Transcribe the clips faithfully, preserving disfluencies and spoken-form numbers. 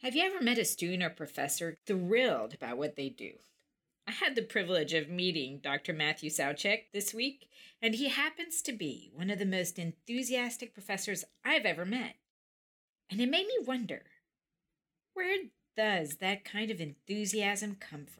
Have you ever met a student or professor thrilled about what they do? I had the privilege of meeting Doctor Matthew Soucek this week, and he happens to be one of the most enthusiastic professors I've ever met. And it made me wonder, where does that kind of enthusiasm come from?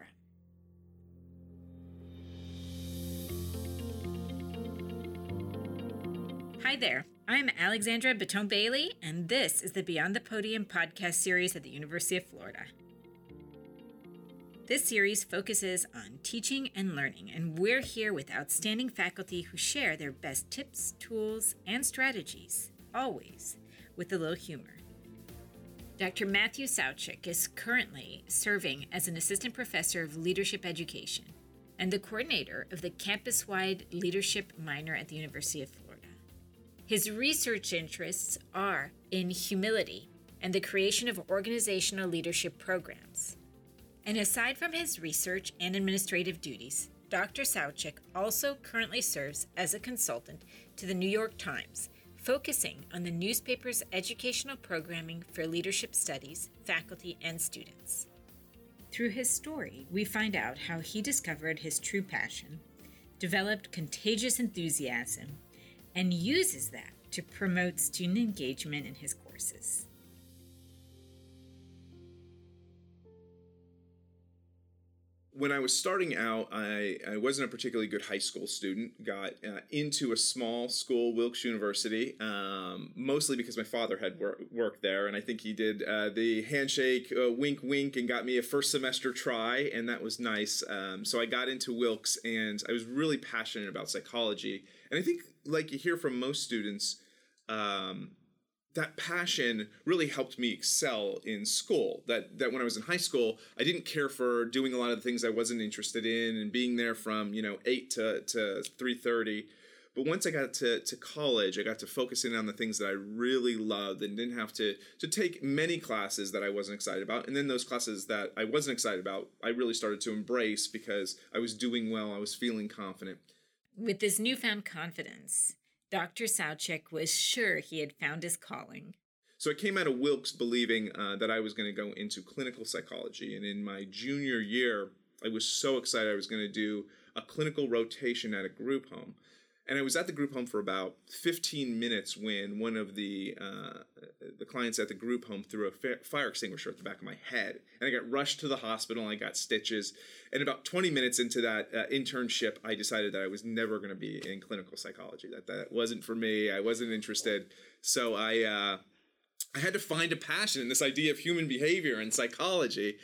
Hi there, I'm Alexandra Baton Bailey, and this is the Beyond the Podium podcast series at the University of Florida. This series focuses on teaching and learning, and we're here with outstanding faculty who share their best tips, tools, and strategies, always with a little humor. Doctor Matthew Soucek is currently serving as an assistant professor of leadership education and the coordinator of the campus-wide leadership minor at the University of Florida. His research interests are in humility and the creation of organizational leadership programs. And aside from his research and administrative duties, Doctor Soucek also currently serves as a consultant to the New York Times, focusing on the newspaper's educational programming for leadership studies, faculty, and students. Through his story, we find out how he discovered his true passion, developed contagious enthusiasm, and uses that to promote student engagement in his courses. When I was starting out, I, I wasn't a particularly good high school student. Got uh, into a small school, Wilkes University, um, mostly because my father had wor- worked there, and I think he did uh, the handshake, uh, wink, wink, and got me a first semester try, and that was nice. Um, so I got into Wilkes, and I was really passionate about psychology. And I think, like you hear from most students, um, that passion really helped me excel in school. That that when I was in high school, I didn't care for doing a lot of the things I wasn't interested in and being there from, you know, eight to, to three thirty. But once I got to, to college, I got to focus in on the things that I really loved and didn't have to, to take many classes that I wasn't excited about. And then those classes that I wasn't excited about, I really started to embrace because I was doing well, I was feeling confident. With this newfound confidence, Doctor Soucek was sure he had found his calling. So I came out of Wilkes believing uh, that I was going to go into clinical psychology. And in my junior year, I was so excited I was going to do a clinical rotation at a group home. And I was at the group home for about fifteen minutes when one of the uh, the clients at the group home threw a fa- fire extinguisher at the back of my head. And I got rushed to the hospital and I got stitches. And about twenty minutes into that uh, internship, I decided that I was never going to be in clinical psychology, that that wasn't for me. I wasn't interested. So I, uh, I had to find a passion in this idea of human behavior and psychology.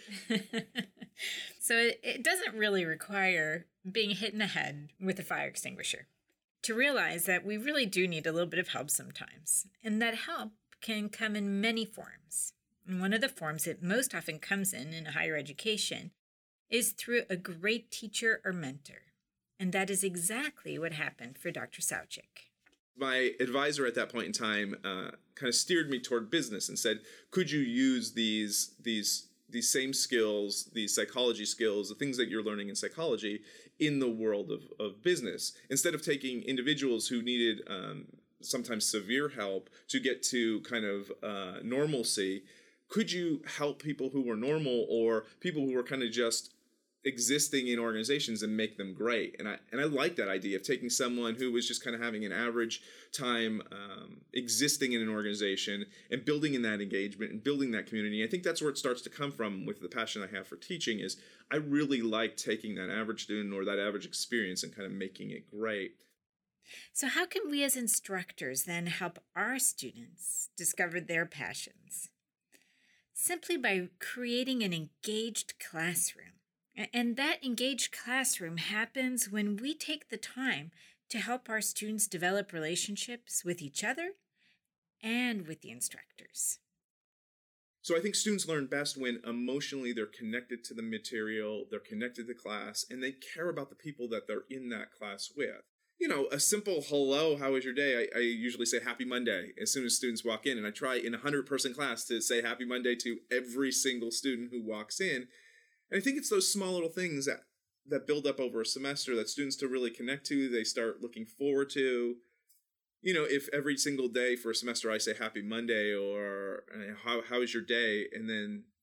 So it, it doesn't really require being hit in the head with a fire extinguisher to realize that we really do need a little bit of help sometimes, and that help can come in many forms. And one of the forms it most often comes in in higher education is through a great teacher or mentor. And that is exactly what happened for Doctor Soucek. My advisor at that point in time uh, kind of steered me toward business and said, could you use these these these same skills, these psychology skills, the things that you're learning in psychology in the world of, of business, instead of taking individuals who needed um, sometimes severe help to get to kind of uh, normalcy, could you help people who were normal or people who were kind of just existing in organizations and make them great? And I and I like that idea of taking someone who was just kind of having an average time um, existing in an organization and building in that engagement and building that community. I think that's where it starts to come from with the passion I have for teaching is I really like taking that average student or that average experience and kind of making it great. So how can we as instructors then help our students discover their passions? Simply by creating an engaged classroom. And that engaged classroom happens when we take the time to help our students develop relationships with each other and with the instructors. So I think students learn best when emotionally they're connected to the material, they're connected to class, and they care about the people that they're in that class with. You know, a simple hello, how was your day? I, I usually say happy Monday as soon as students walk in. And I try in a hundred-person class to say happy Monday to every single student who walks in. And I think it's those small little things that, that build up over a semester that students to really connect to, they start looking forward to. You know, if every single day for a semester I say happy Monday or how how is your day? And then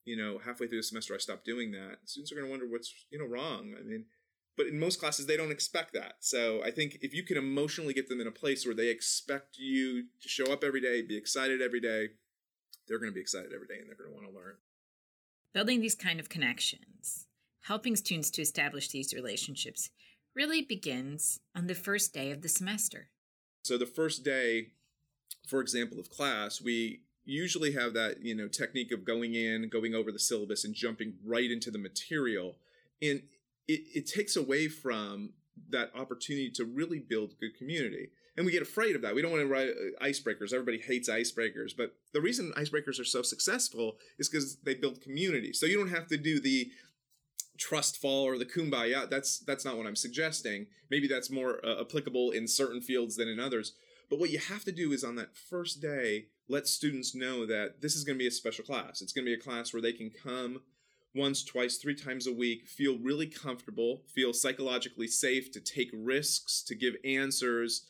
you know, halfway through the semester I stop doing that, students are going to wonder what's, you know, wrong. I mean, but in most classes, they don't expect that. So I think if you can emotionally get them in a place where they expect you to show up every day, be excited every day, they're going to be excited every day and they're going to want to learn. Building these kind of connections, helping students to establish these relationships, really begins on the first day of the semester. So the first day, for example, of class, we usually have that, you know, technique of going in, going over the syllabus and jumping right into the material. And it, it takes away from that opportunity to really build good community. And we get afraid of that. We don't want to write icebreakers. Everybody hates icebreakers. But the reason icebreakers are so successful is because they build community. So you don't have to do the trust fall or the kumbaya. That's that's not what I'm suggesting. Maybe that's more uh, applicable in certain fields than in others. But what you have to do is on that first day, let students know that this is going to be a special class. It's going to be a class where they can come once, twice, three times a week, feel really comfortable, feel psychologically safe to take risks, to give answers,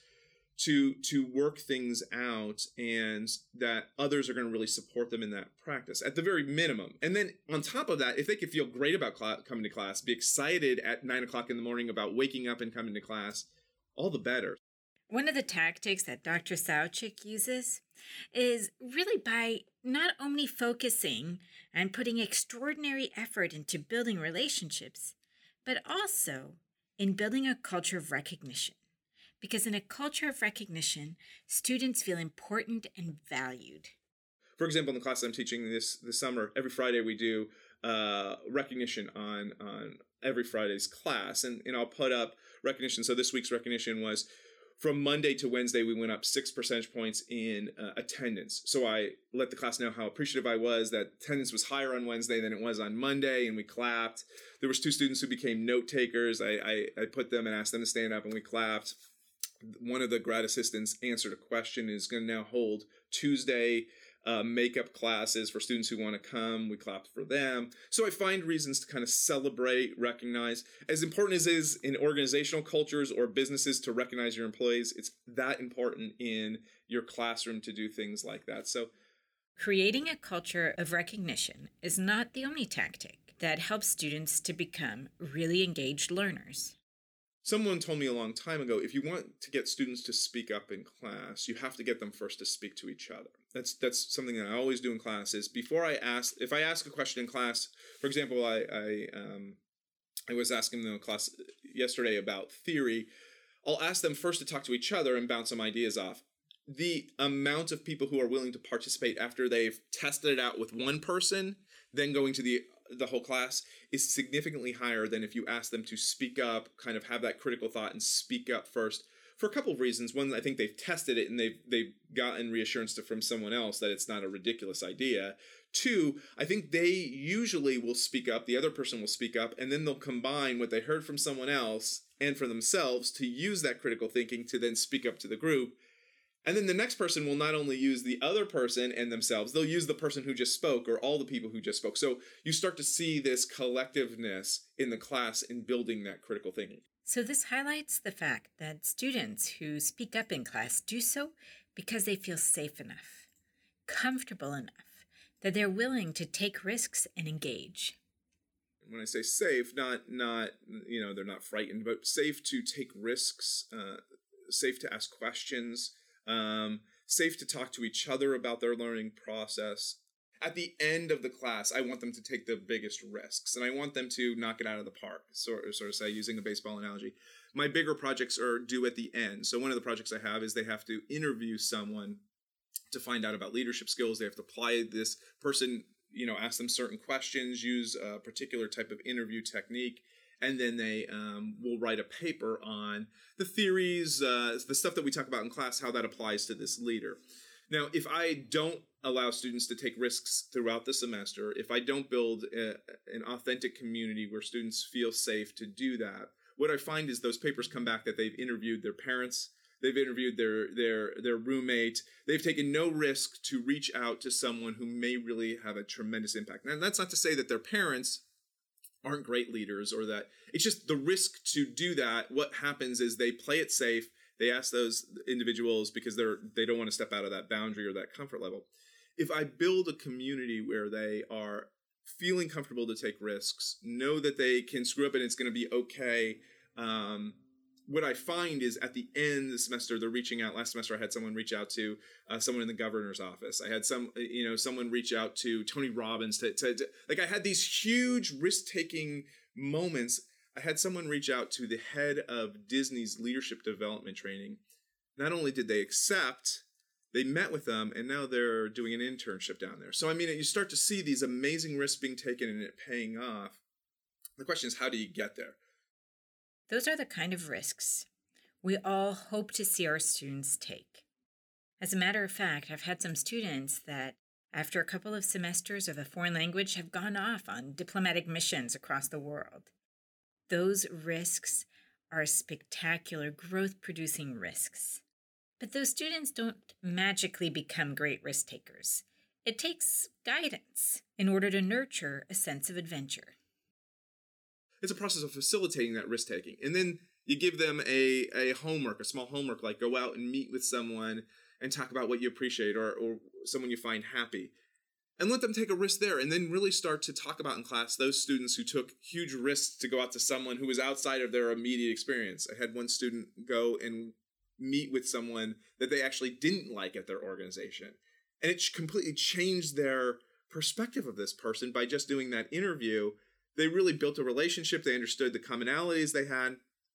to to work things out, and that others are going to really support them in that practice at the very minimum. And then on top of that, if they could feel great about cl- coming to class, be excited at nine o'clock in the morning about waking up and coming to class, all the better. One of the tactics that Doctor Sauchik uses is really by not only focusing and putting extraordinary effort into building relationships, but also in building a culture of recognition. Because in a culture of recognition, students feel important and valued. For example, in the class I'm teaching this this summer, every Friday we do uh, recognition on on every Friday's class. And, and I'll put up recognition. So this week's recognition was from Monday to Wednesday, we went up six percentage points in uh, attendance. So I let the class know how appreciative I was that attendance was higher on Wednesday than it was on Monday, and we clapped. There was two students who became note takers. I, I, I put them and asked them to stand up, and we clapped. One of the grad assistants answered a question, is going to now hold Tuesday uh, makeup classes for students who want to come. We clapped for them. So I find reasons to kind of celebrate, recognize. As important as it is in organizational cultures or businesses to recognize your employees, it's that important in your classroom to do things like that. So creating a culture of recognition is not the only tactic that helps students to become really engaged learners. Someone told me a long time ago, if you want to get students to speak up in class, you have to get them first to speak to each other. That's that's something that I always do in class is before I ask, if I ask a question in class, for example, I I, um, I was asking them in class yesterday about theory, I'll ask them first to talk to each other and bounce some ideas off. The amount of people who are willing to participate after they've tested it out with one person, then going to the the whole class is significantly higher than if you ask them to speak up, kind of have that critical thought and speak up first for a couple of reasons. One, I think they've tested it and they've, they've gotten reassurance from someone else that it's not a ridiculous idea. Two, I think they usually will speak up, the other person will speak up, and then they'll combine what they heard from someone else and for themselves to use that critical thinking to then speak up to the group. And then the next person will not only use the other person and themselves, they'll use the person who just spoke or all the people who just spoke. So you start to see this collectiveness in the class in building that critical thinking. So this highlights the fact that students who speak up in class do so because they feel safe enough, comfortable enough, that they're willing to take risks and engage. When I say safe, not, not you know, they're not frightened, but safe to take risks, uh, safe to ask questions, Um, safe to talk to each other about their learning process. At the end of the class, I want them to take the biggest risks, and I want them to knock it out of the park, sort, sort of say, using a baseball analogy. My bigger projects are due at the end. So one of the projects I have is they have to interview someone to find out about leadership skills. They have to apply this person, you know, ask them certain questions, use a particular type of interview technique, and then they um, will write a paper on the theories, uh, the stuff that we talk about in class, how that applies to this leader. Now, if I don't allow students to take risks throughout the semester, if I don't build a, an authentic community where students feel safe to do that, what I find is those papers come back that they've interviewed their parents, they've interviewed their their their roommate, they've taken no risk to reach out to someone who may really have a tremendous impact. And that's not to say that their parents aren't great leaders or that it's just the risk to do that. What happens is they play it safe. They ask those individuals because they're they don't want to step out of that boundary or that comfort level. If I build a community where they are feeling comfortable to take risks, know that they can screw up and it's going to be okay. Um, what I find is at the end of the semester, they're reaching out. Last semester, I had someone reach out to uh, someone in the governor's office. I had some, you know, someone reach out to Tony Robbins. To, to, to like, I had these huge risk-taking moments. I had someone reach out to the head of Disney's leadership development training. Not only did they accept, they met with them, and now they're doing an internship down there. So, I mean, you start to see these amazing risks being taken and it paying off. The question is, how do you get there? Those are the kind of risks we all hope to see our students take. As a matter of fact, I've had some students that, after a couple of semesters of a foreign language, have gone off on diplomatic missions across the world. Those risks are spectacular, growth-producing risks. But those students don't magically become great risk takers. It takes guidance in order to nurture a sense of adventure. It's a process of facilitating that risk taking. And then you give them a, a homework, a small homework, like go out and meet with someone and talk about what you appreciate or, or someone you find happy. And let them take a risk there and then really start to talk about in class those students who took huge risks to go out to someone who was outside of their immediate experience. I had one student go and meet with someone that they actually didn't like at their organization. And it completely changed their perspective of this person by just doing that interview. They really built a relationship. They understood the commonalities they had.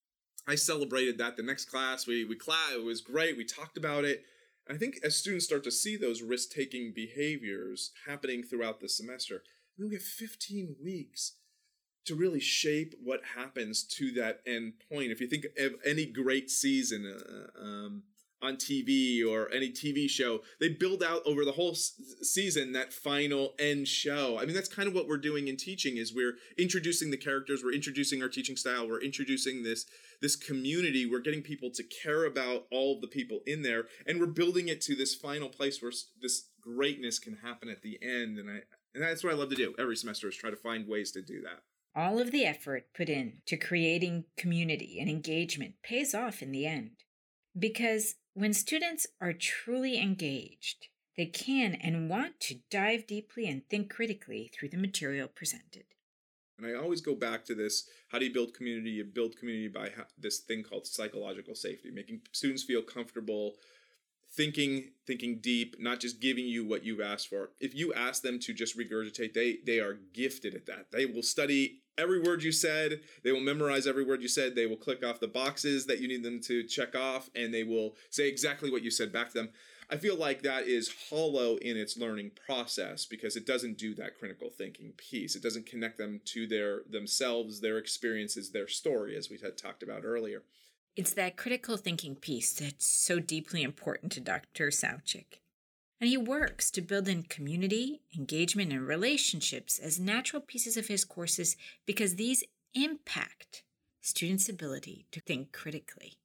I celebrated that the next class. We we class, it was great. We talked about it. And I think as students start to see those risk-taking behaviors happening throughout the semester, I mean, we have fifteen weeks to really shape what happens to that end point. If you think of any great season uh, um, on T V or any T V show, they build out over the whole s- season that final end show. I mean, that's kind of what we're doing in teaching is we're introducing the characters, we're introducing our teaching style, we're introducing this, this community, we're getting people to care about all of the people in there, and we're building it to this final place where this greatness can happen at the end. And I and that's what I love to do every semester is try to find ways to do that. All of the effort put in to creating community and engagement pays off in the end. Because when students are truly engaged, they can and want to dive deeply and think critically through the material presented. And I always go back to this, how do you build community? You build community by this thing called psychological safety, making students feel comfortable thinking thinking deep, not just giving you what you've asked for. If you ask them to just regurgitate, they they are gifted at that. They will study every word you said. They will memorize every word you said. They will click off the boxes that you need them to check off, and they will say exactly what you said back to them. I feel like that is hollow in its learning process because it doesn't do that critical thinking piece. It doesn't connect them to their themselves, their experiences, their story, as we had talked about earlier. It's that critical thinking piece that's so deeply important to Doctor Sawczyk. And he works to build in community, engagement, and relationships as natural pieces of his courses because these impact students' ability to think critically.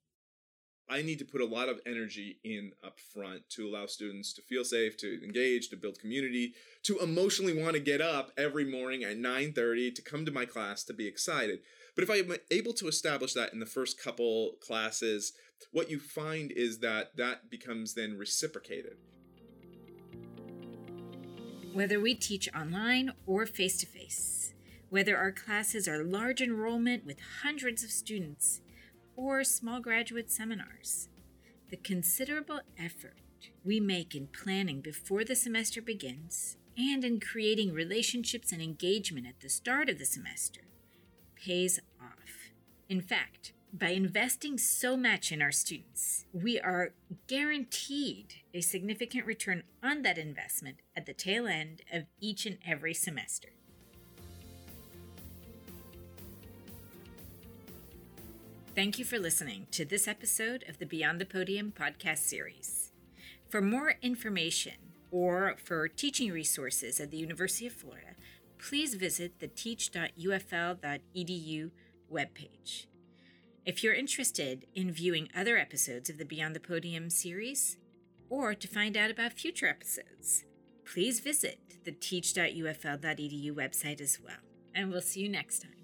I need to put a lot of energy in up front to allow students to feel safe, to engage, to build community, to emotionally want to get up every morning at nine thirty to come to my class to be excited. But if I'm able to establish that in the first couple classes, what you find is that that becomes then reciprocated. Whether we teach online or face-to-face, whether our classes are large enrollment with hundreds of students, or small graduate seminars, the considerable effort we make in planning before the semester begins and in creating relationships and engagement at the start of the semester pays off. In fact, by investing so much in our students, we are guaranteed a significant return on that investment at the tail end of each and every semester. Thank you for listening to this episode of the Beyond the Podium podcast series. For more information or for teaching resources at the University of Florida, please visit the teach dot u f l dot e d u webpage. If you're interested in viewing other episodes of the Beyond the Podium series, or to find out about future episodes, please visit the teach dot u f l dot e d u website as well. And we'll see you next time.